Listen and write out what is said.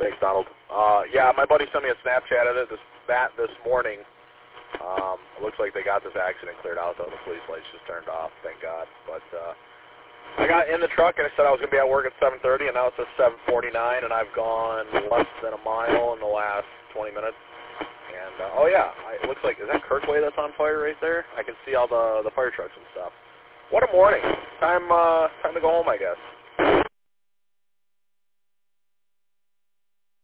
Thanks, Donald. Yeah, my buddy sent me a Snapchat of it this morning. It looks like they got this accident cleared out, though. The police lights just turned off, thank God. But I got in the truck, and I said I was going to be at work at 7:30, and now it says 7:49, and I've gone less than a mile in the last 20 minutes. And, oh, yeah, it looks like, is that Kirkway that's on fire right there? I can see all the fire trucks and stuff. What a morning. Time to go home, I guess.